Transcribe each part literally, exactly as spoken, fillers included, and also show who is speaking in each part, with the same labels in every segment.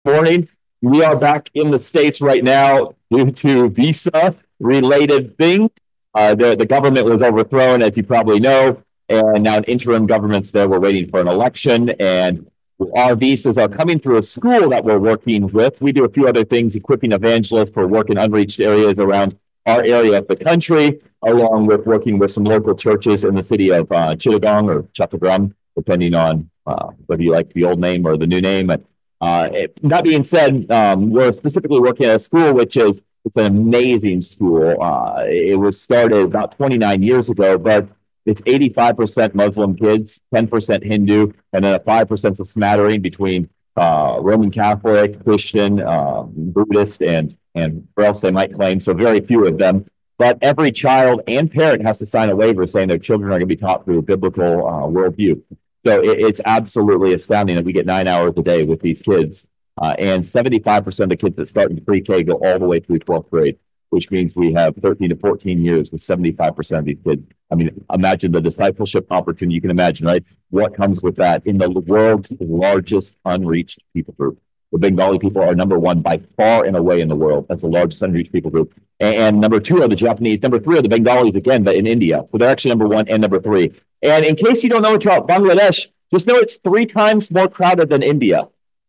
Speaker 1: Morning. We are back in the States right now due to visa related things. Uh, the, the government was overthrown, as you probably know, and now an interim government's there. We're waiting for an election, and our visas are coming through a school that we're working with. We do a few other things, equipping evangelists for work in unreached areas around our area of the country, along with working with some local churches in the city of uh, Chittagong or Chattagram, depending on uh, whether you like the old name or the new name. Uh, it, that being said, um, we're specifically working at a school which is it's an amazing school. Uh, it was started about twenty-nine years ago, but it's eighty-five percent Muslim kids, ten percent Hindu, and then a five percent is a smattering between uh, Roman Catholic, Christian, um, Buddhist, and and where else they might claim. So very few of them. But every child and parent has to sign a waiver saying their children are going to be taught through a biblical uh, worldview. So it, it's absolutely astounding that we get nine hours a day with these kids. Uh, and seventy-five percent of the kids that start in pre-K go all the way through twelfth grade, which means we have thirteen to fourteen years with seventy-five percent of these kids. I mean, imagine the discipleship opportunity. You can imagine, right? What comes with that in the world's largest unreached people group. The Bengali people are number one by far and away in the world. That's the largest unreached people group. And, and number two are the Japanese. Number three are the Bengalis, again, but in India. So they're actually number one and number three. And in case you don't know about Bangladesh, just know it's three times more crowded than India.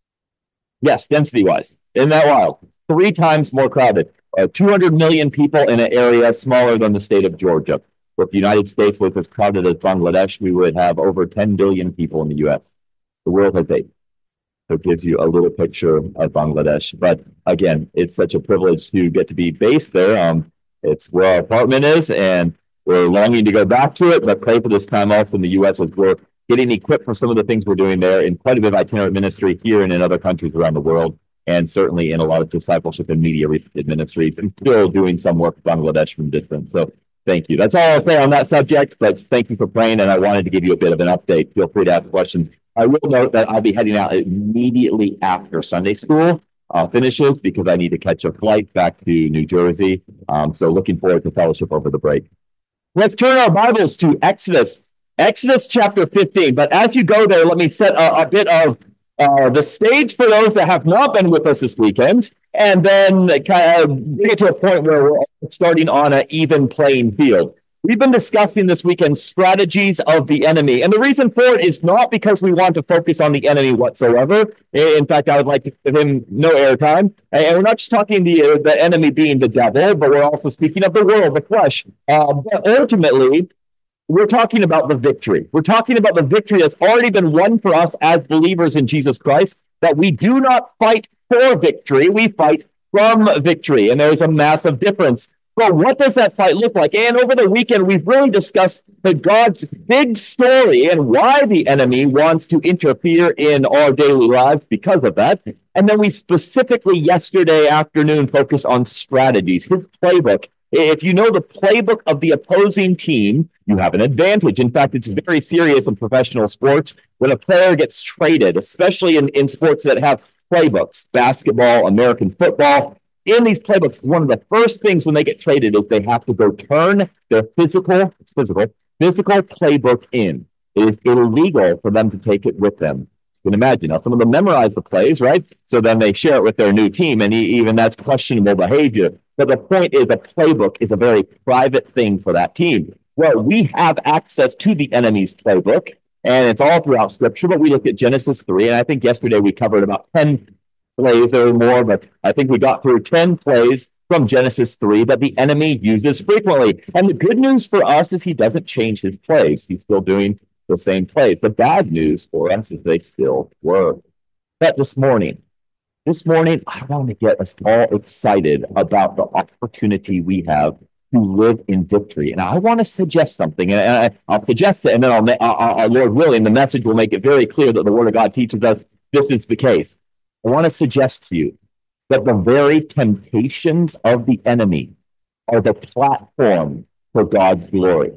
Speaker 1: Yes, density-wise. Isn't that wild? Three times more crowded. Uh, two hundred million people in an area smaller than the state of Georgia. If the United States was as crowded as Bangladesh, we would have over ten billion people in the U S. The world has eight. So it gives you a little picture of Bangladesh. But again, it's such a privilege to get to be based there. Um, it's where our apartment is, and we're longing to go back to it, but pray for this time off in the U S as we're getting equipped for some of the things we're doing there in quite a bit of itinerant ministry here and in other countries around the world, and certainly in a lot of discipleship and media ministries, and still doing some work in Bangladesh from distance. So thank you. That's all I'll say on that subject, but thank you for praying, and I wanted to give you a bit of an update. Feel free to ask questions. I will note that I'll be heading out immediately after Sunday school uh, finishes because I need to catch a flight back to New Jersey. Um, so looking forward to fellowship over the break. Let's turn our Bibles to Exodus, Exodus chapter fifteen. But as you go there, let me set a, a bit of uh, the stage for those that have not been with us this weekend, and then kind of bring it to a point where we're starting on an even playing field. We've been discussing this weekend strategies of the enemy. And the reason for it is not because we want to focus on the enemy whatsoever. In fact, I would like to give him no airtime. And we're not just talking the, the enemy being the devil, but we're also speaking of the world, the flesh. Uh, but ultimately, we're talking about the victory. We're talking about the victory that's already been won for us as believers in Jesus Christ, that we do not fight for victory, we fight from victory. And there's a massive difference. Well, what does that fight look like? And over the weekend, we've really discussed the God's big story and why the enemy wants to interfere in our daily lives because of that. And then we specifically yesterday afternoon focused on strategies, his playbook. If you know the playbook of the opposing team, you have an advantage. In fact, it's very serious in professional sports when a player gets traded, especially in, in sports that have playbooks, basketball, American football. In these playbooks, one of the first things when they get traded is they have to go turn their physical, it's physical, physical playbook in. It is illegal for them to take it with them. You can imagine. Now, some of them memorize the plays, right? So then they share it with their new team, and even that's questionable behavior. But the point is, a playbook is a very private thing for that team. Well, we have access to the enemy's playbook, and it's all throughout Scripture, but we looked at Genesis three, and I think yesterday we covered about ten plays or more, but I think we got through ten plays from Genesis three that the enemy uses frequently. And the good news for us is he doesn't change his plays. He's still doing the same plays. The bad news for us is they still work. But this morning, this morning, I want to get us all excited about the opportunity we have to live in victory. And I want to suggest something, and I, I'll suggest it, and then I'll, I'll, I'll, Lord willing, the message will make it very clear that the Word of God teaches us this is the case. I want to suggest to you that the very temptations of the enemy are the platform for God's glory.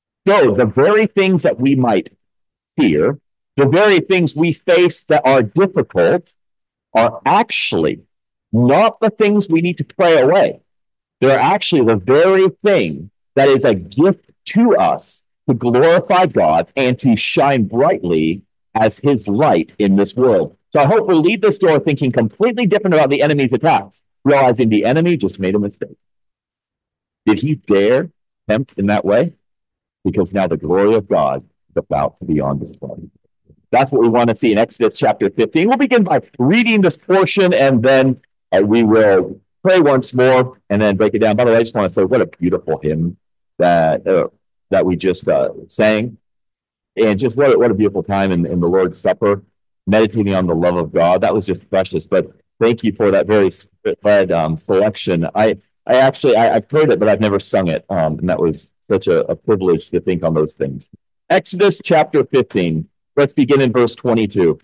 Speaker 1: So the very things that we might fear, the very things we face that are difficult, are actually not the things we need to pray away. They're actually the very thing that is a gift to us to glorify God and to shine brightly as his light in this world. So I hope we'll leave this door thinking completely different about the enemy's attacks, realizing the enemy just made a mistake. Did he dare tempt in that way? Because now the glory of God is about to be on display. That's what we want to see in Exodus chapter fifteen. We'll begin by reading this portion, and then uh, we will pray once more and then break it down. By the way, I just want to say what a beautiful hymn that uh, that we just uh, sang. And just what, what a beautiful time in, in the Lord's Supper, meditating on the love of God. That was just precious. But thank you for that very spirit-led um, selection. I, I actually, I, I've heard it, but I've never sung it. Um, and that was such a, a privilege to think on those things. Exodus chapter fifteen. Let's begin in verse twenty-two.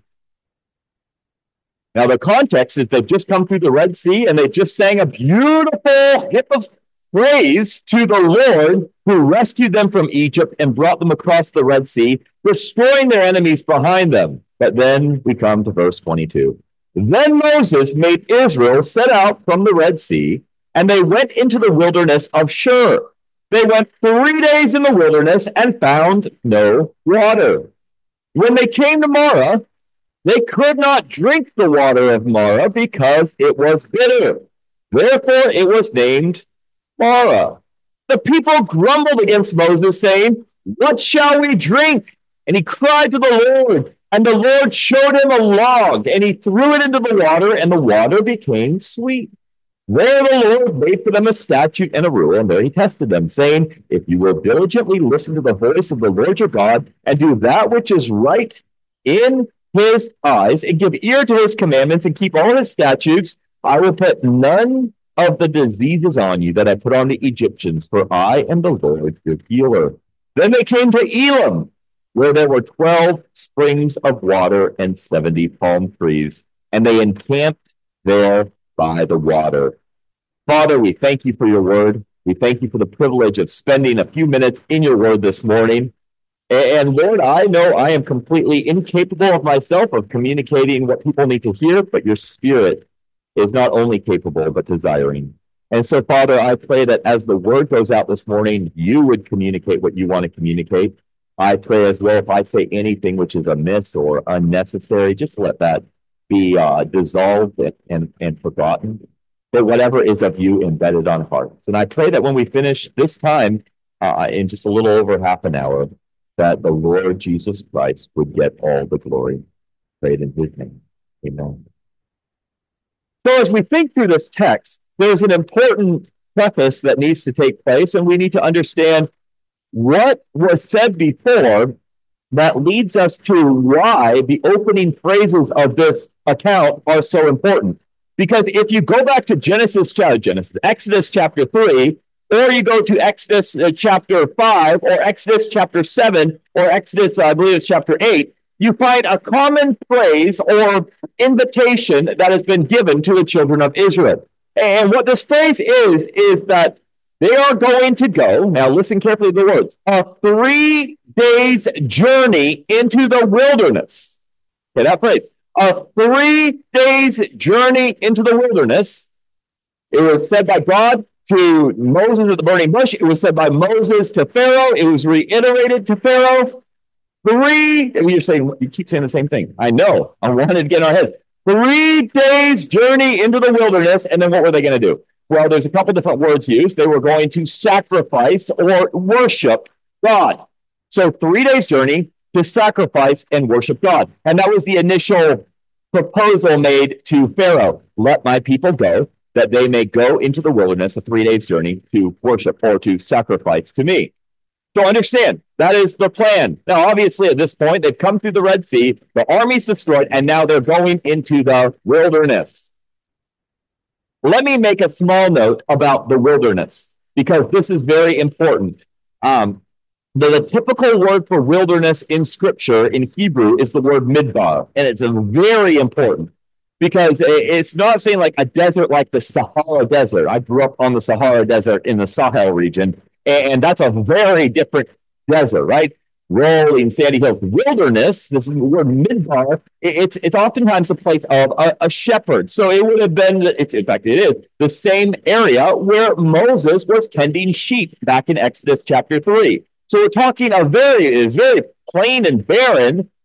Speaker 1: Now, the context is they've just come through the Red Sea, and they just sang a beautiful hymn of praise to the Lord who rescued them from Egypt and brought them across the Red Sea, destroying their enemies behind them. But then we come to verse twenty-two. Then Moses made Israel set out from the Red Sea, and they went into the wilderness of Shur. They went three days in the wilderness and found no water. When they came to Marah, they could not drink the water of Marah because it was bitter. Therefore, it was named Marah. The people grumbled against Moses, saying, "What shall we drink?" And he cried to the Lord, and the Lord showed him a log, and he threw it into the water, and the water became sweet. There the Lord made for them a statute and a rule, and there he tested them, saying, "If you will diligently listen to the voice of the Lord your God, and do that which is right in his eyes, and give ear to his commandments, and keep all his statutes, I will put none of the diseases on you that I put on the Egyptians, for I am the Lord your healer." Then they came to Elim, where there were twelve springs of water and seventy palm trees, and they encamped there by the water. Father, we thank you for your word. We thank you for the privilege of spending a few minutes in your word this morning. And Lord, I know I am completely incapable of myself of communicating what people need to hear, but your Spirit is not only capable, but desiring. And so, Father, I pray that as the word goes out this morning, you would communicate what you want to communicate. I pray as well, if I say anything which is amiss or unnecessary, just let that be uh, dissolved and, and, and forgotten. That whatever is of you embedded on hearts. And I pray that when we finish this time, uh, in just a little over half an hour, that the Lord Jesus Christ would get all the glory. Pray it in his name. Amen. So as we think through this text, there's an important preface that needs to take place, and we need to understand what was said before that leads us to why the opening phrases of this account are so important. Because if you go back to Genesis, Genesis, Exodus chapter three, or you go to Exodus uh, chapter five, or Exodus chapter seven, or Exodus, uh, I believe it's chapter eight, you find a common phrase or invitation that has been given to the children of Israel. And what this phrase is, is that they are going to go, now listen carefully to the words, a three days journey into the wilderness. Okay, that phrase. A three days journey into the wilderness. It was said by God to Moses at the burning bush. It was said by Moses to Pharaoh. It was reiterated to Pharaoh. Three, you're saying, you keep saying the same thing. I know. I wanted to get in our heads. Three days journey into the wilderness. And then what were they going to do? Well, there's a couple different words used. They were going to sacrifice or worship God. So three days journey to sacrifice and worship God. And that was the initial proposal made to Pharaoh. Let my people go, that they may go into the wilderness, a three days journey, to worship or to sacrifice to me. So understand, that is the plan. Now, obviously, at this point, they've come through the Red Sea, the army's destroyed, and now they're going into the wilderness. Let me make a small note about the wilderness, because this is very important. Um, The, the typical word for wilderness in Scripture, in Hebrew, is the word midbar, and it's a very important because it's not saying like a desert like the Sahara Desert. I grew up on the Sahara Desert in the Sahel region, and that's a very different desert, right? Rolling sandy hills. Wilderness, this is the word midbar, it's, it's oftentimes the place of a, a shepherd. So it would have been, in fact, it is the same area where Moses was tending sheep back in Exodus chapter three. So we're talking a very, it is very plain and barren,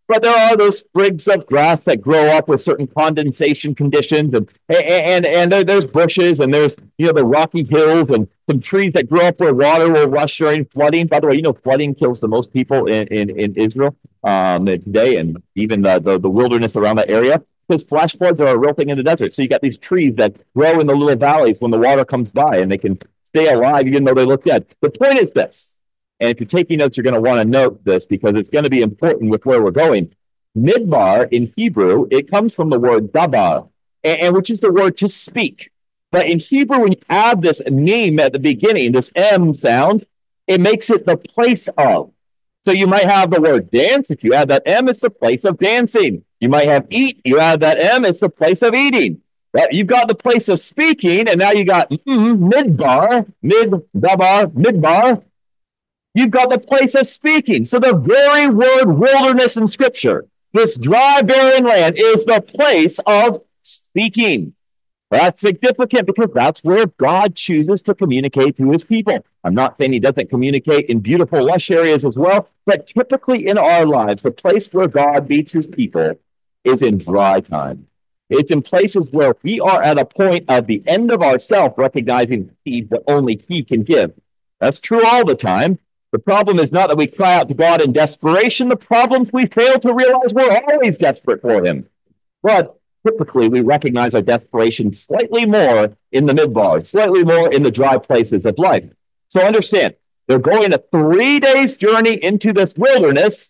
Speaker 1: But there are those sprigs of grass that grow up with certain condensation conditions, and and and there, there's bushes, and there's you know the rocky hills, and some trees that grow up where water will rush during flooding. By the way, you know flooding kills the most people in in, in Israel um, today, and even the, the the wilderness around that area, because flash floods are a real thing in the desert. So you got these trees that grow in the little valleys when the water comes by, and they can stay alive even though they look dead. The point is this. And if you're taking notes, you're going to want to note this because it's going to be important with where we're going. Midbar in Hebrew, it comes from the word dabar, and, and which is the word to speak. But in Hebrew, when you add this name at the beginning, this M sound, it makes it the place of. So you might have the word dance. If you add that M, it's the place of dancing. You might have eat. You add that M, it's the place of eating. Right? You've got the place of speaking, and now you got mm, midbar, mid dabar, midbar. You've got the place of speaking. So the very word wilderness in Scripture, this dry, barren land, is the place of speaking. That's significant because that's where God chooses to communicate to his people. I'm not saying he doesn't communicate in beautiful, lush areas as well, but typically in our lives, the place where God meets his people is in dry times. It's in places where we are at a point of the end of ourself, recognizing that only he can give. That's true all the time. The problem is not that we cry out to God in desperation. The problem is we fail to realize we're always desperate for him. But typically, we recognize our desperation slightly more in the midbar, slightly more in the dry places of life. So understand, they're going a three days journey into this wilderness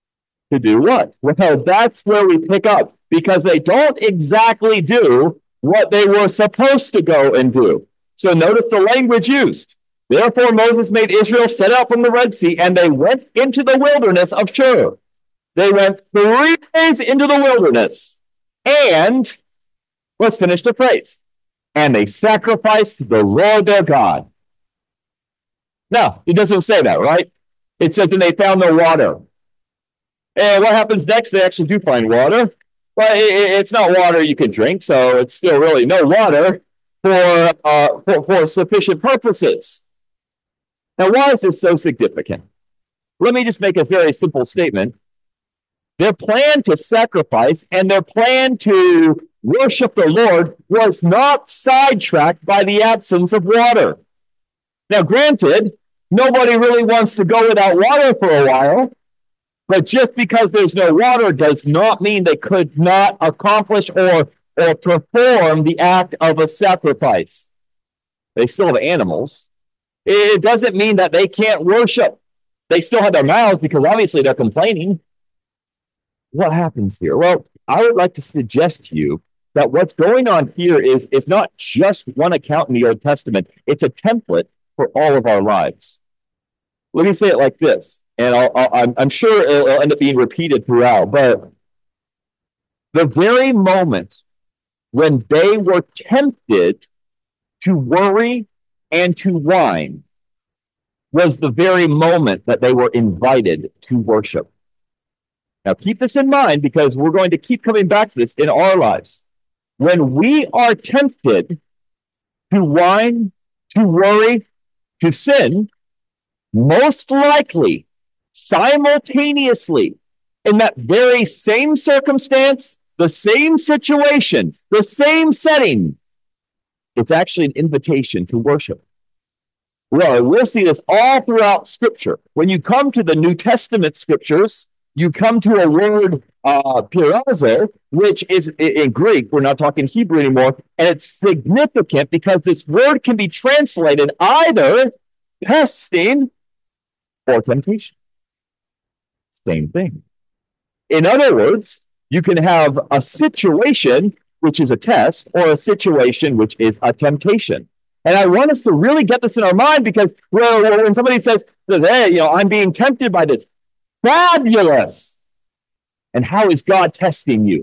Speaker 1: to do what? Well, that's where we pick up because they don't exactly do what they were supposed to go and do. So notice the language used. Therefore, Moses made Israel set out from the Red Sea, and they went into the wilderness of Shur. They went three days into the wilderness, and let's finish the phrase. And they sacrificed the Lord their God. Now, it doesn't say that, right? It says, and they found no water. And what happens next? They actually do find water, but it's not water you can drink, so it's still really no water for uh, for, for sufficient purposes. Now, why is this so significant? Let me just make a very simple statement. Their plan to sacrifice and their plan to worship the Lord was not sidetracked by the absence of water. Now, granted, nobody really wants to go without water for a while, but just because there's no water does not mean they could not accomplish or, or perform the act of a sacrifice. They still have animals. It doesn't mean that they can't worship. They still have their mouths because obviously they're complaining. What happens here? Well, I would like to suggest to you that what's going on here is, is not just one account in the Old Testament. It's a template for all of our lives. Let me say it like this, and I'll, I'll, I'm, I'm sure it'll end up being repeated throughout, but the very moment when they were tempted to worry and to whine was the very moment that they were invited to worship. Now, keep this in mind because we're going to keep coming back to this in our lives. When we are tempted to whine, to worry, to sin, most likely, simultaneously, in that very same circumstance, the same situation, the same setting, it's actually an invitation to worship. Well, we'll see this all throughout Scripture. When you come to the New Testament Scriptures, you come to a word, uh, pirazo, which is in Greek. We're not talking Hebrew anymore. And it's significant because this word can be translated either testing or temptation. Same thing. In other words, you can have a situation which is a test, or a situation which is a temptation. And I want us to really get this in our mind because well, when somebody says, says, hey, you know, I'm being tempted by this, fabulous. And how is God testing you?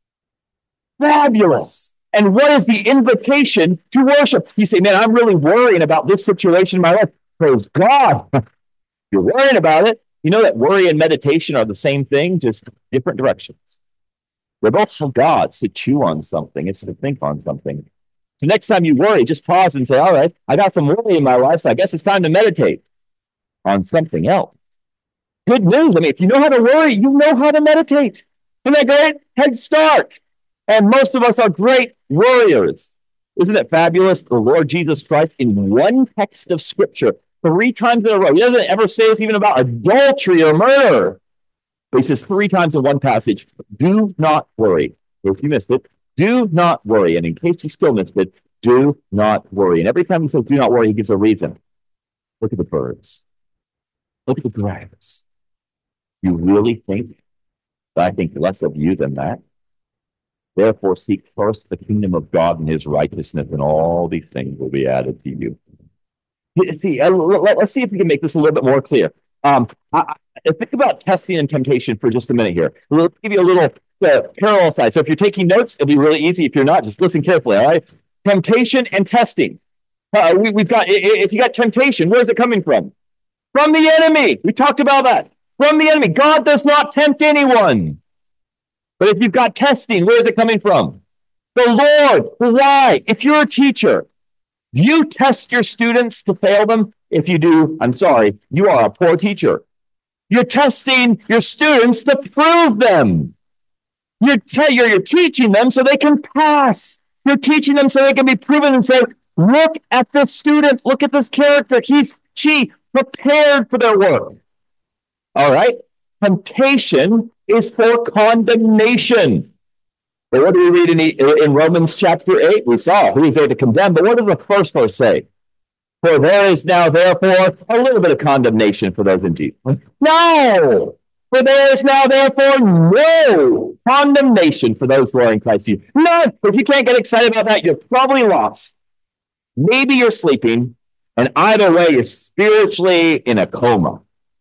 Speaker 1: Fabulous. And what is the invitation to worship? You say, man, I'm really worrying about this situation in my life. Praise God. You're worrying about it. You know that worry and meditation are the same thing, just different directions. They're both for God to chew on something. It's to think on something. So next time you worry, just pause and say, all right, I got some worry in my life, so I guess it's time to meditate on something else. Good news. I mean, if you know how to worry, you know how to meditate. Isn't that great? Head start. And most of us are great worriers. Isn't it fabulous? The Lord Jesus Christ, in one text of Scripture, three times in a row, he doesn't ever say this even about adultery or murder. But he says three times in one passage, do not worry. If you missed it, do not worry. And in case you still missed it, do not worry. And every time he says do not worry, he gives a reason. Look at the birds. Look at the grass. You really think that I think less of you than that? Therefore, seek first the kingdom of God and his righteousness, and all these things will be added to you. See, uh, let, us see if we can make this a little bit more clear. Um, I, I, think about testing and temptation for just a minute here. We'll give you a little uh, parallel side. So if you're taking notes, it'll be really easy. If you're not, just listen carefully, all right? Temptation and testing. Uh, we, we've got, if you got temptation, where's it coming from? From the enemy. We talked about that. From the enemy. God does not tempt anyone. But if you've got testing, where is it coming from? The Lord. Why? If you're a teacher, do you test your students to fail them? If you do, I'm sorry, you are a poor teacher. You're testing your students to prove them. You're, te- you're, you're teaching them so they can pass. You're teaching them so they can be proven and say, look at this student, look at this character. He's, she prepared for their work. All right? Temptation is for condemnation. But what do we read in, the, in Romans chapter eight? We saw who is there to condemn. But what does the first verse say? For there is now, therefore, a little bit of condemnation for those in Jesus. No! For there is now, therefore, no condemnation for those who are in Christ Jesus. None! If you can't get excited about that, you're probably lost. Maybe you're sleeping, and either way, you're spiritually in a coma.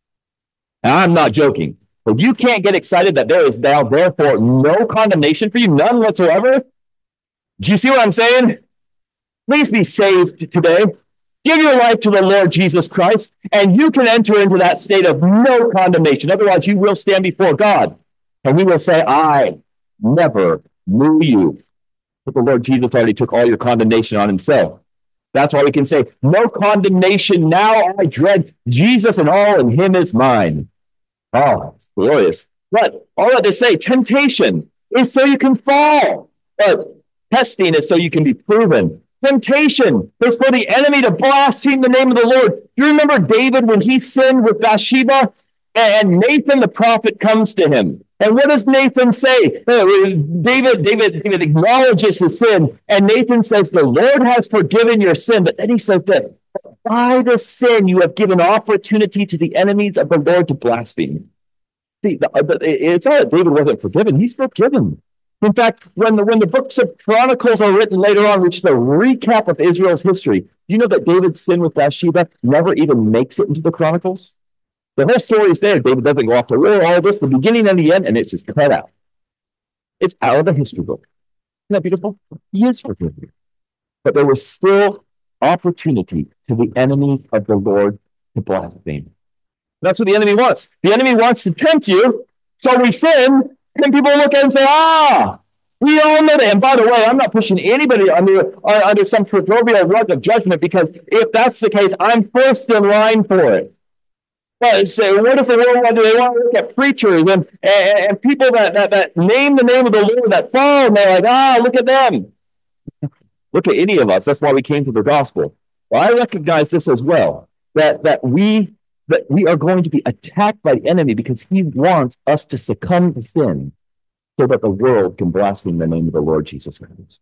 Speaker 1: And I'm not joking. If you can't get excited that there is now, therefore, no condemnation for you, none whatsoever, do you see what I'm saying? Please be saved today. Give your life to the Lord Jesus Christ, and you can enter into that state of no condemnation. Otherwise, you will stand before God, and we will say, I never knew you. But the Lord Jesus already took all your condemnation on himself. That's why we can say, no condemnation now I dread. Jesus and all in him is mine. Oh, it's glorious. But all that to say, temptation is so you can fall. But testing is so you can be proven. Temptation is for the enemy to blaspheme the name of the Lord. Do you remember David when he sinned with Bathsheba? And Nathan the prophet comes to him. And what does Nathan say? David, David, David acknowledges his sin. And Nathan says, the Lord has forgiven your sin. But then he says this, by the sin you have given opportunity to the enemies of the Lord to blaspheme. See, the, the, it's not that David wasn't forgiven. He's forgiven. In fact, when the, when the books of Chronicles are written later on, which is a recap of Israel's history, do you know that David's sin with Bathsheba never even makes it into the Chronicles? The whole story is there. David doesn't go off to war, all this, the beginning and the end, and it's just cut out. It's out of the history book. Isn't that beautiful? He is forgiven. But there was still opportunity to the enemies of the Lord to blaspheme. That's what the enemy wants. The enemy wants to tempt you, so we sin, and people look at it and say, ah, we all know that. And by the way, I'm not pushing anybody under, uh, under some proverbial rug of judgment, because if that's the case, I'm first in line for it. But say, what if the world, whether they want to look at preachers and, and, and people that, that, that name the name of the Lord that fall, and they're like, ah, look at them. Look at any of us. That's why we came to the gospel. Well, I recognize this as well, that, that we that we are going to be attacked by the enemy because he wants us to succumb to sin so that the world can blaspheme the name of the Lord Jesus Christ.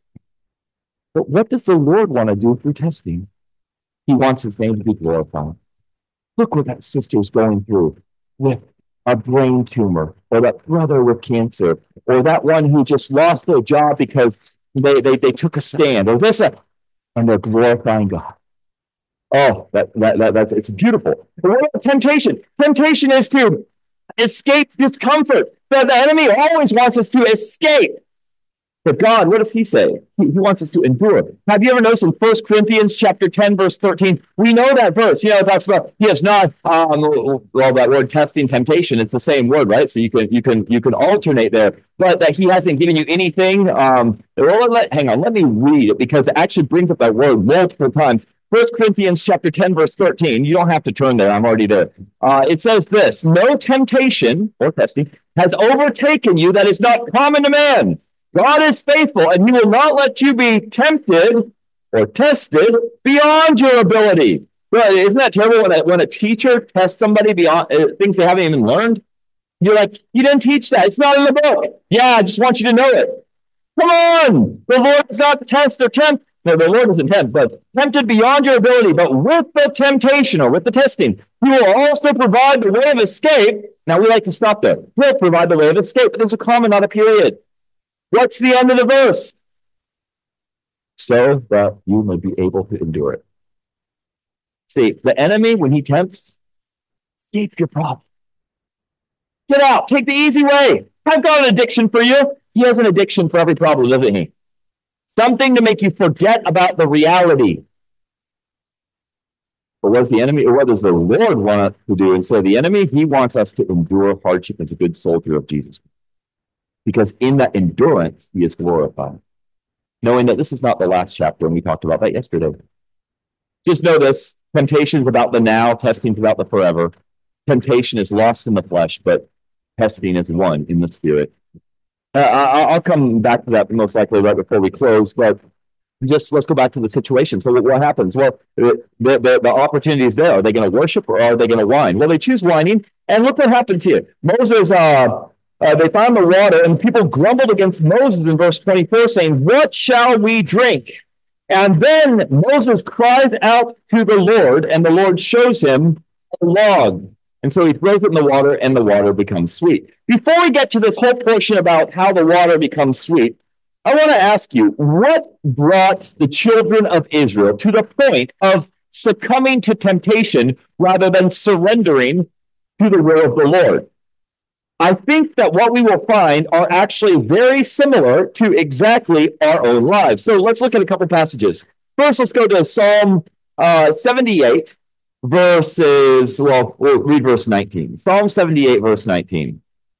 Speaker 1: But what does the Lord want to do through testing? He wants his name to be glorified. Look what that sister is going through with a brain tumor, or that brother with cancer, or that one who just lost their job because they, they, they took a stand, or this, and they're glorifying God. Oh, that, that, that, that's, it's beautiful. But what about temptation? Temptation is to escape discomfort. The, the enemy always wants us to escape. But God, what does he say? He, he wants us to endure. Have you ever noticed in First Corinthians chapter ten, verse thirteen, we know that verse. You know, it talks about he has not, um, well, that word testing, temptation, it's the same word, right? So you can you can you can alternate there. But that he hasn't given you anything. Um, well, let, hang on, let me read it, because it actually brings up that word multiple times. First Corinthians chapter ten, verse thirteen. You don't have to turn there. I'm already there. Uh, it says this, no temptation or testing has overtaken you that is not common to man. God is faithful, and he will not let you be tempted or tested beyond your ability. Well, isn't that terrible when a, when a teacher tests somebody beyond uh, things they haven't even learned? You're like, you didn't teach that. It's not in the book. Yeah, I just want you to know it. Come on. The Lord is not test or tempt. No, the Lord isn't tempt, but tempted beyond your ability. But with the temptation or with the testing, he will also provide the way of escape. Now, we like to stop there. He'll provide the way of escape, but there's a comma, not a period. What's the end of the verse? So that you may be able to endure it. See, the enemy, when he tempts, escape your problem. Get out. Take the easy way. I've got an addiction for you. He has an addiction for every problem, doesn't he? Something to make you forget about the reality. But what does the enemy, or what does the Lord want us to do? And so the enemy, he wants us to endure hardship as a good soldier of Jesus. Because in that endurance, he is glorified. Knowing that this is not the last chapter, and we talked about that yesterday. Just know this, temptation is about the now, testing is about the forever. Temptation is lost in the flesh, but testing is won in the spirit. Uh, I'll come back to that most likely right before we close, but just let's go back to the situation. So what happens? Well, the, the, the opportunity is there. Are they going to worship or are they going to whine? Well, they choose whining, and look what happens here. Moses, uh, uh, they found the water, and people grumbled against Moses in verse twenty-four, saying, what shall we drink? And then Moses cries out to the Lord, and the Lord shows him a log. And so he throws it in the water, and the water becomes sweet. Before we get to this whole portion about how the water becomes sweet, I want to ask you, what brought the children of Israel to the point of succumbing to temptation rather than surrendering to the will of the Lord? I think that what we will find are actually very similar to exactly our own lives. So let's look at a couple passages. First, let's go to Psalm uh, seventy-eight. Verses, well, we'll read verse nineteen. Psalm seventy-eight, verse nineteen.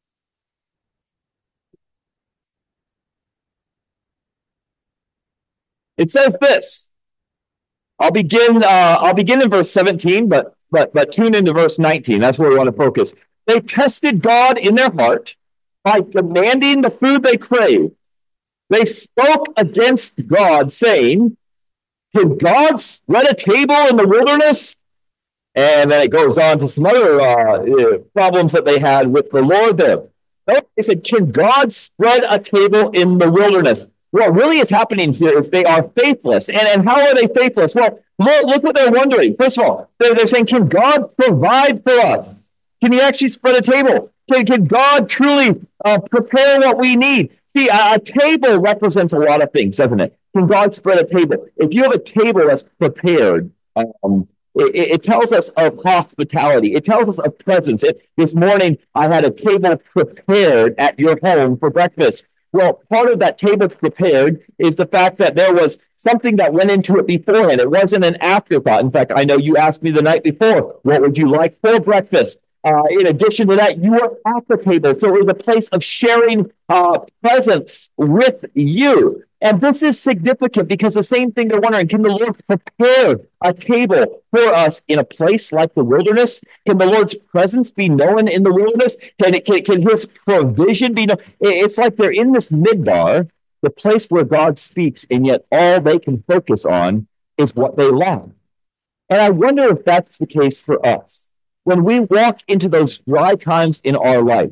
Speaker 1: It says this. I'll begin. Uh, I'll begin in verse seventeen, but but but tune into verse nineteen. That's where we want to focus. They tested God in their heart by demanding the food they craved. They spoke against God, saying, "Can God spread a table in the wilderness?" And then it goes on to some other uh, problems that they had with the Lord there. They said, can God spread a table in the wilderness? What really is happening here is they are faithless. And, and how are they faithless? Well, look, look what they're wondering. First of all, they're, they're saying, can God provide for us? Can he actually spread a table? Can, can God truly uh, prepare what we need? See, a, a table represents a lot of things, doesn't it? Can God spread a table? If you have a table that's prepared, um, It, it tells us of hospitality. It tells us of presence. It, this morning, I had a table prepared at your home for breakfast. Well, part of that table prepared is the fact that there was something that went into it beforehand. It wasn't an afterthought. In fact, I know you asked me the night before, what would you like for breakfast? Uh, in addition to that, you were at the table. So it was a place of sharing uh, presence with you. And this is significant because the same thing they're wondering, can the Lord prepare a table for us in a place like the wilderness? Can the Lord's presence be known in the wilderness? Can, it, can, can his provision be known? It's like they're in this midbar, the place where God speaks, and yet all they can focus on is what they lack. And I wonder if that's the case for us. When we walk into those dry times in our life,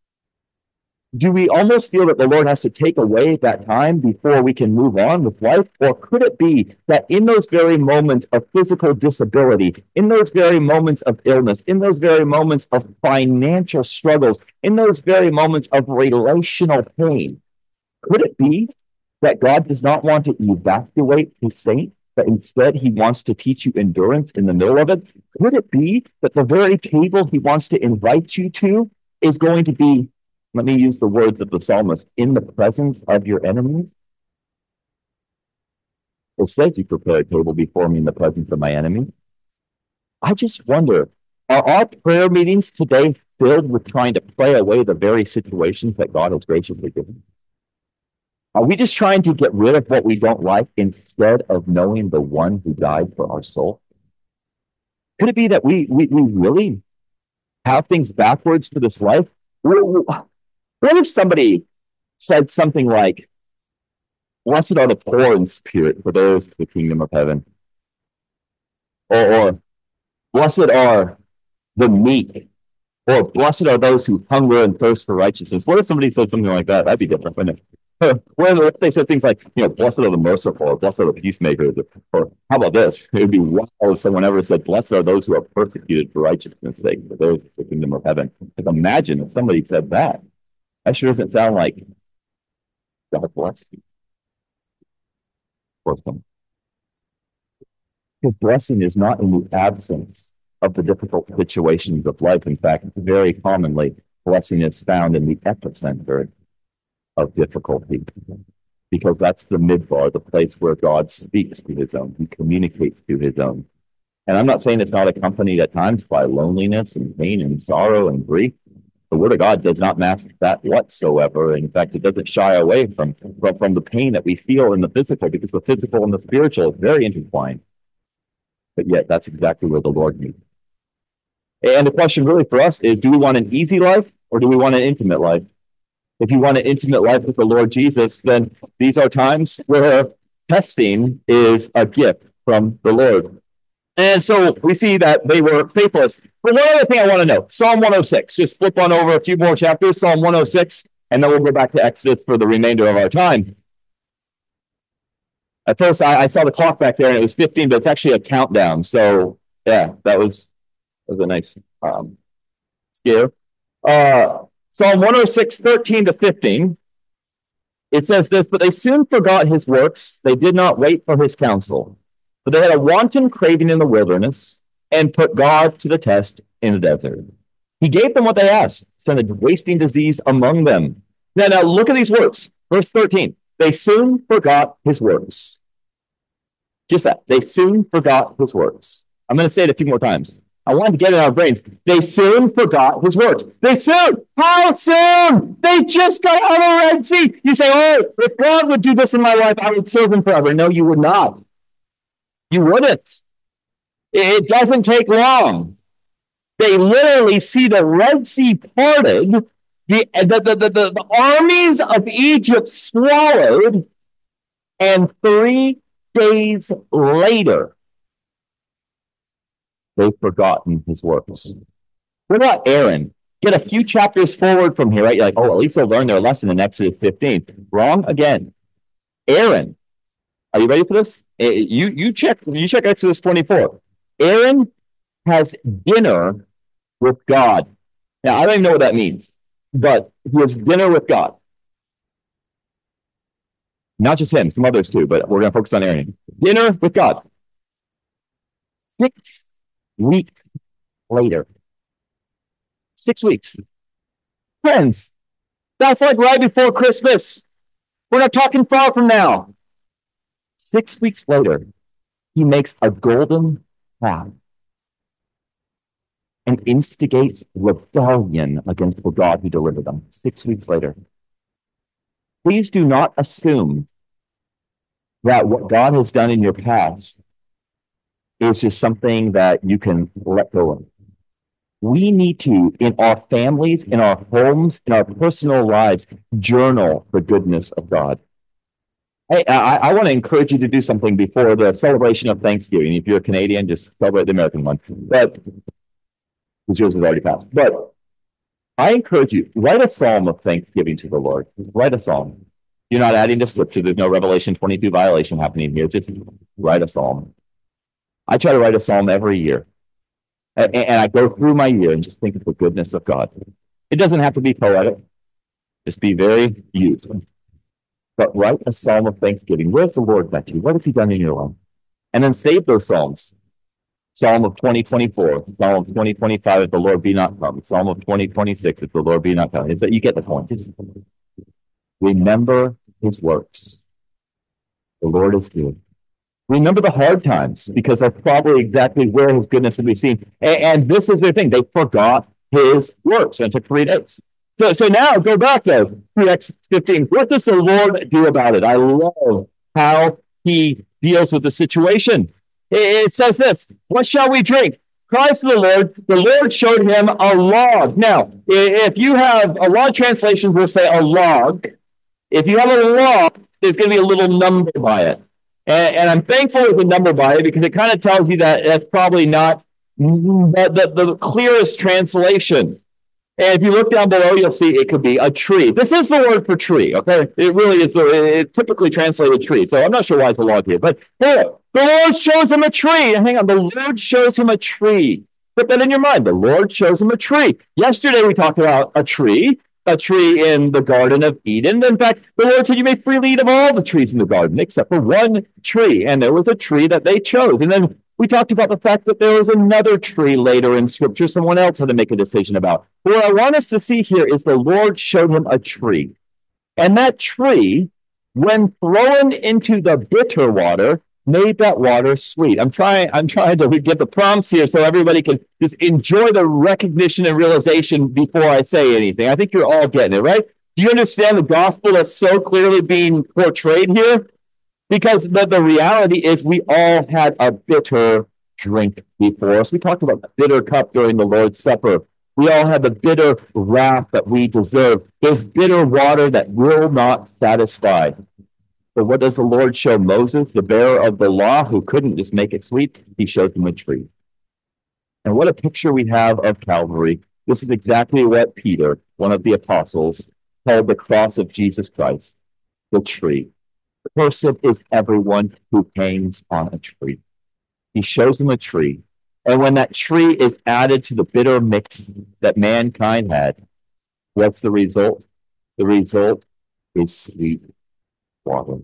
Speaker 1: do we almost feel that the Lord has to take away that time before we can move on with life? Or could it be that in those very moments of physical disability, in those very moments of illness, in those very moments of financial struggles, in those very moments of relational pain, could it be that God does not want to evacuate his saint, but instead he wants to teach you endurance in the middle of it? Could it be that the very table he wants to invite you to is going to be, let me use the words of the psalmist, in the presence of your enemies? It says you prepare a table before me in the presence of my enemies. I just wonder, are our prayer meetings today filled with trying to pray away the very situations that God has graciously given? Are we just trying to get rid of what we don't like instead of knowing the one who died for our soul? Could it be that we we, we really have things backwards for this life? What if somebody said something like, "Blessed are the poor in spirit, for theirs is the kingdom of heaven," or, or "Blessed are the meek," or "Blessed are those who hunger and thirst for righteousness"? What if somebody said something like that? That'd be different, wouldn't it? Or if they said things like, you know, "Blessed are the merciful," or "Blessed are the peacemakers," or how about this? It would be wild if someone ever said, "Blessed are those who are persecuted for righteousness' sake, for theirs is the kingdom of heaven." Like, imagine if somebody said that. That sure doesn't sound like God bless you for them. His blessing is not in the absence of the difficult situations of life. In fact, very commonly, blessing is found in the epicenter of difficulty, because that's the midbar, the place where God speaks to his own, he communicates to his own. And I'm not saying it's not accompanied at times by loneliness and pain and sorrow and grief. The word of God does not mask that whatsoever. In fact, it doesn't shy away from, from, from the pain that we feel in the physical, because the physical and the spiritual is very intertwined. But yet, that's exactly where the Lord meets. And the question really for us is, do we want an easy life or do we want an intimate life? If you want an intimate life with the Lord Jesus, then these are times where testing is a gift from the Lord. And so we see that they were faithless. But one other thing I want to know, Psalm one oh six, just flip on over a few more chapters, Psalm one oh six, and then we'll go back to Exodus for the remainder of our time. At first, I, I saw the clock back there, and it was fifteen, but it's actually a countdown. So, yeah, that was, that was a nice um, scare. Uh, Psalm one oh six, thirteen to fifteen, it says this, "But they soon forgot his works. They did not wait for his counsel. But they had a wanton craving in the wilderness and put God to the test in the desert. He gave them what they asked, sent a wasting disease among them." Now, now look at these words. Verse thirteen, "They soon forgot his works." Just that. They soon forgot his works. I'm going to say it a few more times. I wanted to get it in our brains. They soon forgot his works. They soon. How soon? They just got out of the Red Sea. You say, "Oh, if God would do this in my life, I would serve him forever." No, you would not. You wouldn't. It doesn't take long. They literally see the Red Sea parted, the, the, the, the, the, the armies of Egypt swallowed, and three days later, they've forgotten his works. What about Aaron? Get a few chapters forward from here, right? You're like, "Oh, at least they'll learn their lesson in Exodus fifteen. Wrong again. Aaron, are you ready for this? You you check you check Exodus twenty-four. Aaron has dinner with God. Now, I don't even know what that means, but he has dinner with God. Not just him, some others too, but we're going to focus on Aaron. Dinner with God. Six weeks later. Six weeks. Friends, that's like right before Christmas. We're not talking far from now. Six weeks later, he makes a golden calf and instigates rebellion against the God who delivered them. Six weeks later. Please do not assume that what God has done in your past is just something that you can let go of. We need to, in our families, in our homes, in our personal lives, journal the goodness of God. Hey, I, I want to encourage you to do something before the celebration of Thanksgiving. If you're a Canadian, just celebrate the American one. But because yours is already passed. But I encourage you, write a psalm of thanksgiving to the Lord. Write a psalm. You're not adding to scripture. There's no Revelation twenty-two violation happening here. Just write a psalm. I try to write a psalm every year. And, and I go through my year and just think of the goodness of God. It doesn't have to be poetic. Just be very useful. But write a psalm of thanksgiving. Where's the Lord met you? What has he done in your life? And then save those psalms. Psalm of twenty twenty-four, Psalm of twenty twenty-five, if the Lord be not come. Psalm of twenty twenty-six, if the Lord be not come. Is that you get the point? Just remember his works. The Lord is good. Remember the hard times, because that's probably exactly where his goodness will be seen. And, and this is their thing. They forgot his works, and it took three days. So, so now go back though to Acts fifteen. What does the Lord do about it? I love how he deals with the situation. It, it says this, what shall we drink? Christ the Lord, the Lord showed him a log. Now, if you have a lot of translations will say a log. If you have a log, there's going to be a little number by it. And, and I'm thankful there's a number by it because it kind of tells you that that's probably not the, the, the clearest translation. And if you look down below, you'll see it could be a tree. This is the word for tree, okay? It really is. The, it's typically translated tree. So I'm not sure why it's a log here. But here, the Lord shows him a tree. Hang on, the Lord shows him a tree. Put that in your mind. The Lord shows him a tree. Yesterday we talked about a tree, a tree in the Garden of Eden. In fact, the Lord said you may freely eat of all the trees in the garden except for one tree. And there was a tree that they chose. And then we talked about the fact that there was another tree later in Scripture someone else had to make a decision about. But what I want us to see here is the Lord showed him a tree. And that tree, when thrown into the bitter water, made that water sweet. I'm trying, I'm trying to get the prompts here so everybody can just enjoy the recognition and realization before I say anything. I think you're all getting it, right? Do you understand the gospel that's so clearly being portrayed here? Because the, the reality is we all had a bitter drink before us. We talked about the bitter cup during the Lord's Supper. We all had the bitter wrath that we deserve. There's bitter water that will not satisfy. But what does the Lord show Moses, the bearer of the law, who couldn't just make it sweet? He showed him a tree. And what a picture we have of Calvary. This is exactly what Peter, one of the apostles, called the cross of Jesus Christ, the tree. The person is everyone who hangs on a tree. He shows them a tree. And when that tree is added to the bitter mix that mankind had, what's the result? The result is sweet water.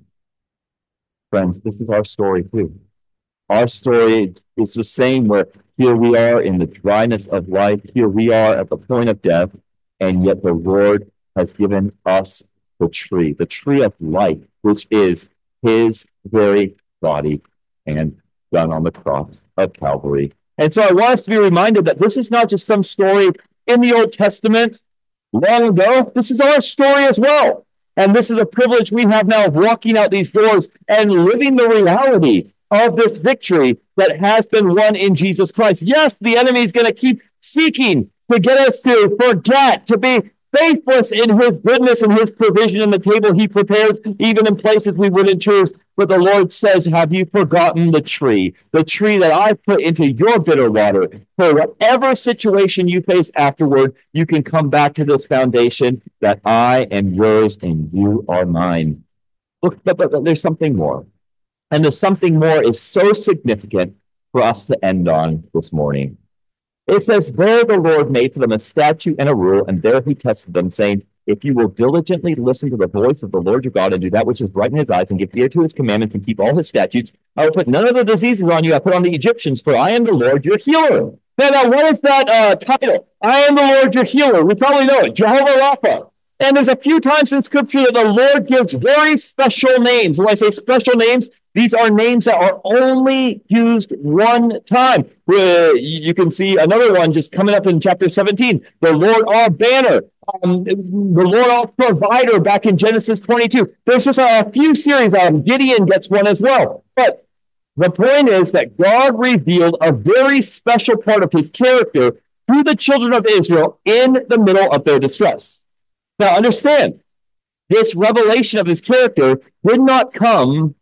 Speaker 1: Friends, this is our story too. Our story is the same where here we are in the dryness of life. Here we are at the point of death. And yet the Lord has given us the tree, the tree of life, which is his very body and done on the cross of Calvary. And so I want us to be reminded that this is not just some story in the Old Testament long ago. This is our story as well. And this is a privilege we have now of walking out these doors and living the reality of this victory that has been won in Jesus Christ. Yes, the enemy is going to keep seeking to get us to forget, to be faithless in his goodness and his provision in the table he prepares, even in places we wouldn't choose. But the Lord says, have you forgotten the tree, the tree that I put into your bitter water? For whatever situation you face afterward, you can come back to this foundation that I am yours and you are mine. Look, but, but, but there's something more. And the something more is so significant for us to end on this morning. It says, there the Lord made for them a statute and a rule, and there he tested them, saying, if you will diligently listen to the voice of the Lord your God and do that which is right in his eyes and give ear to his commandments and keep all his statutes, I will put none of the diseases on you I put on the Egyptians, for I am the Lord your healer. Now, now what is that uh, title? I am the Lord your healer. We probably know it, Jehovah Rapha. And there's a few times in Scripture that the Lord gives very special names. When I say special names, these are names that are only used one time. Uh, you can see another one just coming up in chapter seventeen. The Lord our banner. Um, the Lord our provider back in Genesis twenty-two. There's just a, a few series. Um, Gideon gets one as well. But the point is that God revealed a very special part of his character to the children of Israel in the middle of their distress. Now understand, this revelation of his character did not come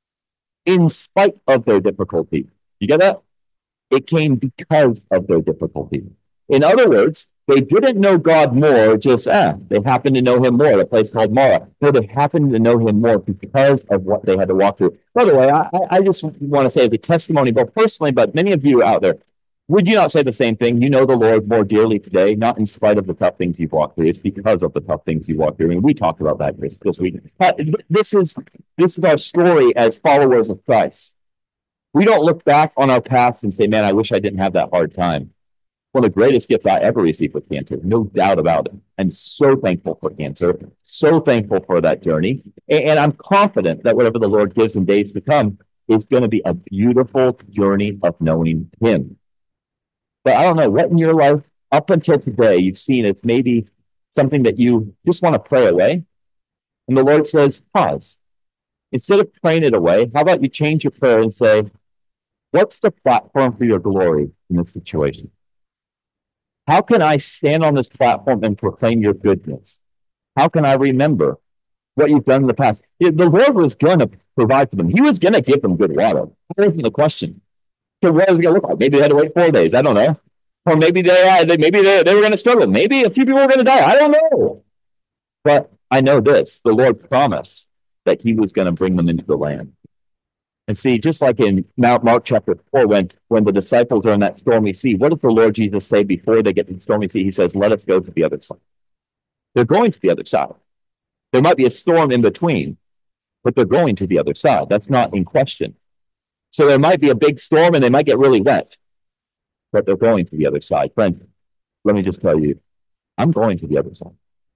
Speaker 1: in spite of their difficulty. You get that? It came because of their difficulty. In other words, they didn't know God more, just, ah, they happened to know him more at a place called Mara. No, they happened to know him more because of what they had to walk through. By the way, I, I just want to say as a testimony, both personally, but many of you out there, would you not say the same thing? You know the Lord more dearly today, not in spite of the tough things you've walked through. It's because of the tough things you walked through. I mean, we talked about that this, this week. Uh, this is this is our story as followers of Christ. We don't look back on our past and say, man, I wish I didn't have that hard time. One of the greatest gifts I ever received with cancer, no doubt about it. I'm so thankful for cancer, so thankful for that journey. And, and I'm confident that whatever the Lord gives in days to come is going to be a beautiful journey of knowing him. But I don't know what in your life up until today you've seen as maybe something that you just want to pray away. And the Lord says, pause. Instead of praying it away, how about you change your prayer and say, what's the platform for your glory in this situation? How can I stand on this platform and proclaim your goodness? How can I remember what you've done in the past? The Lord was going to provide for them. He was going to give them good water. That wasn't the question. So what was it going to look like? Maybe they had to wait four days. I don't know. Or maybe they had, maybe they, they were going to struggle. Maybe a few people were going to die. I don't know. But I know this. The Lord promised that he was going to bring them into the land. And see, just like in Mount Mark chapter four, when, when the disciples are in that stormy sea, what does the Lord Jesus say before they get to the stormy sea? He says, let us go to the other side. They're going to the other side. There might be a storm in between, but they're going to the other side. That's not in question. So there might be a big storm and they might get really wet, but they're going to the other side. Friends, let me just tell you, I'm going to the other side.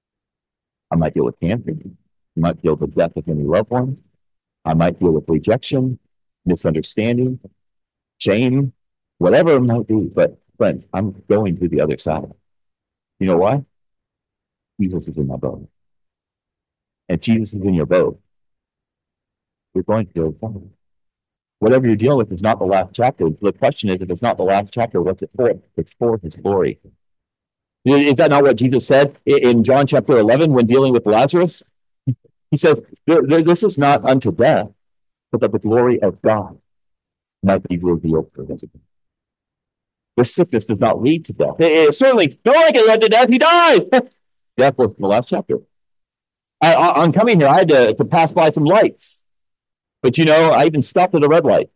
Speaker 1: I might deal with cancer. I might deal with the death of any loved ones. I might deal with rejection, misunderstanding, shame, whatever it might be. But friends, I'm going to the other side. You know why? Jesus is in my boat. And Jesus is in your boat. You're going to the other side. Whatever you're dealing with is not the last chapter. The question is, if it's not the last chapter, what's it for? It's for his glory. Is that not what Jesus said in John chapter eleven when dealing with Lazarus? He says, this is not unto death, but that the glory of God might be revealed through his. This sickness does not lead to death. It, it certainly, no one can lead to death. He died. Death was in the last chapter. I, I, on coming here, I had to, to pass by some lights. But you know, I even stopped at a red light.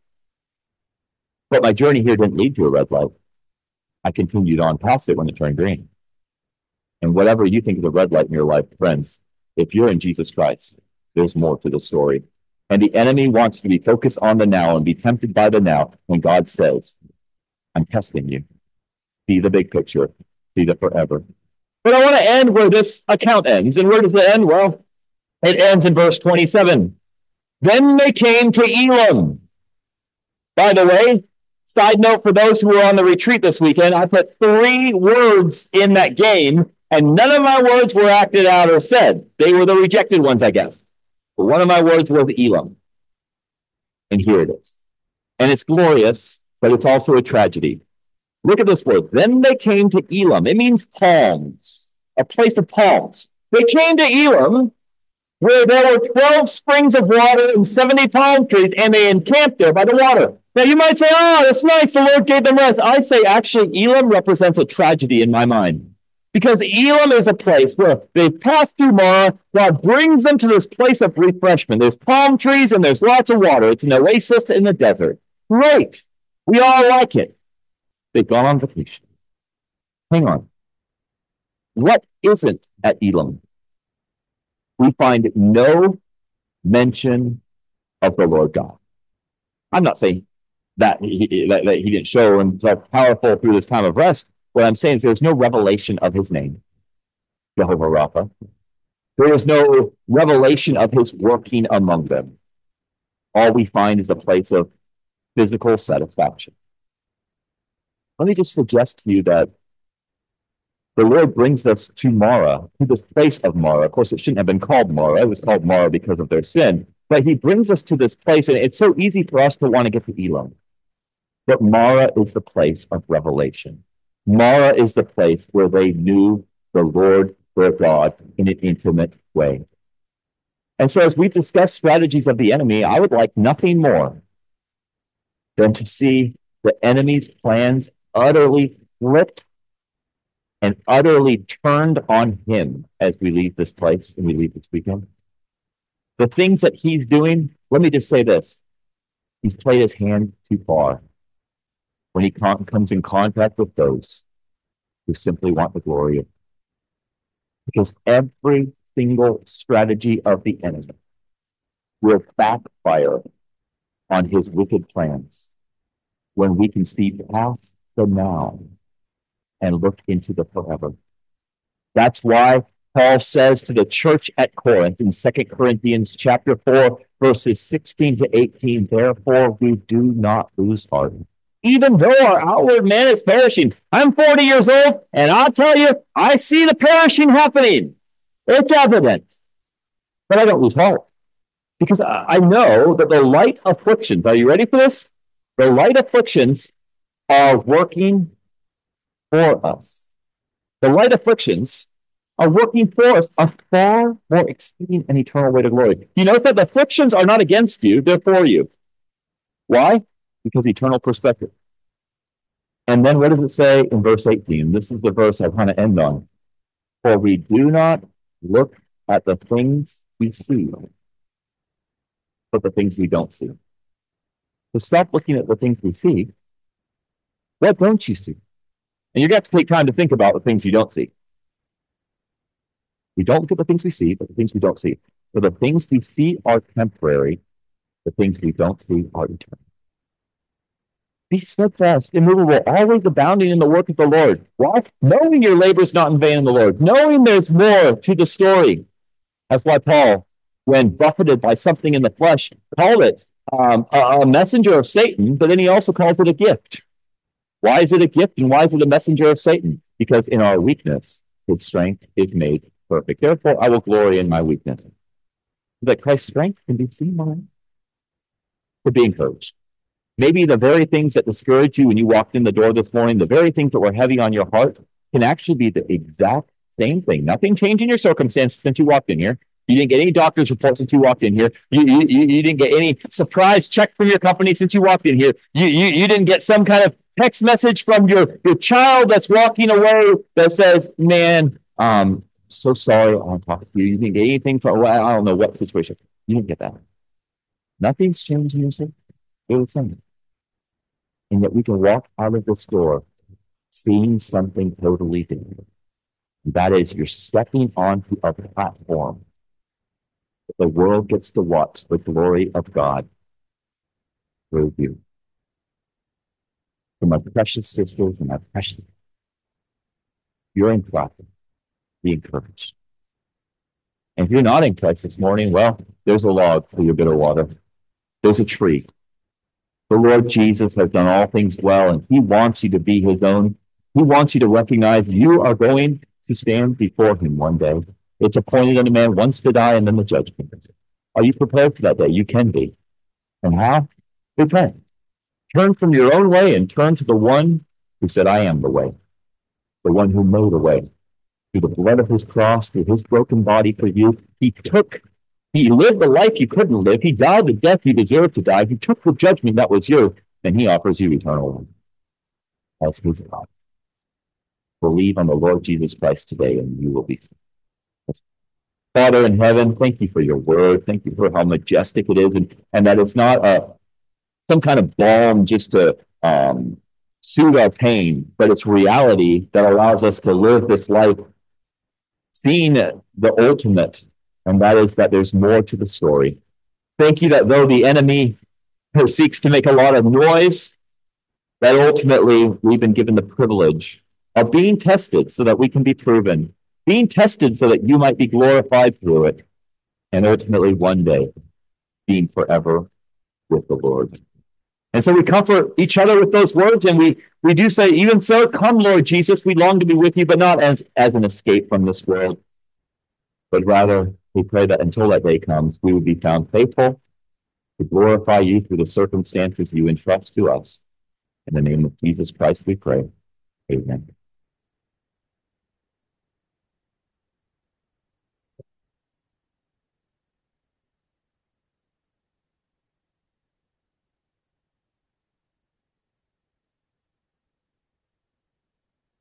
Speaker 1: But my journey here didn't lead to a red light. I continued on past it when it turned green. And whatever you think is a red light in your life, friends, if you're in Jesus Christ, there's more to the story. And the enemy wants to be focused on the now and be tempted by the now when God says, I'm testing you. See the big picture. See the forever. But I want to end where this account ends. And where does it end? Well, it ends in verse twenty-seven. Then they came to Elim. By the way, side note for those who were on the retreat this weekend, I put three words in that game, and none of my words were acted out or said. They were the rejected ones, I guess. But one of my words was Elim. And here it is. And it's glorious, but it's also a tragedy. Look at this word. Then they came to Elim. It means palms, a place of palms. They came to Elim, where there were twelve springs of water and seventy palm trees, and they encamped there by the water. Now you might say, oh, that's nice, the Lord gave them rest. I'd say actually Elim represents a tragedy in my mind. Because Elim is a place where they've passed through Marah. God brings them to this place of refreshment. There's palm trees and there's lots of water. It's an oasis in the desert. Great. We all like it. They've gone on vacation. Hang on. What isn't at Elim? We find no mention of the Lord God. I'm not saying that he, that, that he didn't show himself powerful through this time of rest. What I'm saying is there's no revelation of his name, Jehovah Rapha. There is no revelation of his working among them. All we find is a place of physical satisfaction. Let me just suggest to you that the Lord brings us to Marah, to this place of Marah. Of course, it shouldn't have been called Marah. It was called Marah because of their sin. But he brings us to this place, and it's so easy for us to want to get to Elim. But Marah is the place of revelation. Marah is the place where they knew the Lord, their God, in an intimate way. And so as we've discussed strategies of the enemy, I would like nothing more than to see the enemy's plans utterly flipped and utterly turned on him as we leave this place and we leave this weekend. The things that he's doing, let me just say this. He's played his hand too far when he con- comes in contact with those who simply want the glory of God. Because every single strategy of the enemy will backfire on his wicked plans when we can see past the now and look into the forever. That's why Paul says to the church at Corinth in Second Corinthians chapter four, verses sixteen to eighteen, therefore we do not lose heart. even though our outward man is perishing. I'm forty years old, and I'll tell you, I see the perishing happening. It's evident. But I don't lose heart because I know that the light afflictions, are you ready for this? The light afflictions are working for us. The light afflictions are working for us a far more exceeding and eternal way to glory. You notice that the afflictions are not against you, they're for you. Why? Because eternal perspective. And then what does it say in verse eighteen? This is the verse I want to end on. For we do not look at the things we see, but the things we don't see. So stop looking at the things we see. What don't you see? And you're going to have to take time to think about the things you don't see. We don't look at the things we see, but the things we don't see. For the things we see are temporary. The things we don't see are eternal. Be steadfast, immovable, always abounding in the work of the Lord. Why? Knowing your labor is not in vain in the Lord. Knowing there's more to the story. That's why Paul, when buffeted by something in the flesh, called it um, a, a messenger of Satan, but then he also calls it a gift. Why is it a gift and why is it a messenger of Satan? Because in our weakness, his strength is made perfect. Therefore, I will glory in my weakness. That Christ's strength can be seen by him. To be encouraged. Maybe the very things that discouraged you when you walked in the door this morning, the very things that were heavy on your heart, can actually be the exact same thing. Nothing changed in your circumstances since you walked in here. You didn't get any doctor's reports since you walked in here. You, you, you didn't get any surprise check from your company since you walked in here. You, you, you didn't get some kind of text message from your, your child that's walking away that says, man, um, so sorry, I want to talk to you. You didn't get anything from, well, I don't know what situation. You didn't get that. Nothing's changed in your circumstances. It was something. And yet we can walk out of this door seeing something totally different. That is, you're stepping onto a platform that the world gets to watch the glory of God through you. For my precious sisters and my precious, you're in Christ. Be encouraged. And if you're not in Christ this morning, well, there's a log for your bitter water. There's a tree. The Lord Jesus has done all things well, and he wants you to be his own. He wants you to recognize you are going to stand before him one day. It's appointed unto man once to die and then the judgment. Are you prepared for that day? You can be. And how? Repent. Turn from your own way and turn to the one who said, I am the way. The one who made a way. Through the blood of his cross, through his broken body for you, he took He lived the life you couldn't live. He died the death you deserved to die. He took the judgment that was yours, and he offers you eternal life as his God. Believe on the Lord Jesus Christ today, and you will be saved. Father in heaven, thank you for your word. Thank you for how majestic it is, and, and that it's not a some kind of balm just to um, soothe our pain, but it's reality that allows us to live this life seeing the ultimate. And that is that there's more to the story. Thank you that though the enemy seeks to make a lot of noise, that ultimately we've been given the privilege of being tested so that we can be proven, being tested so that you might be glorified through it, and ultimately one day being forever with the Lord. And so we comfort each other with those words, and we, we do say, even so, come, Lord Jesus, we long to be with you, but not as, as an escape from this world, but rather we pray that until that day comes, we would be found faithful to glorify you through the circumstances you entrust to us. In the name of Jesus Christ we pray. Amen.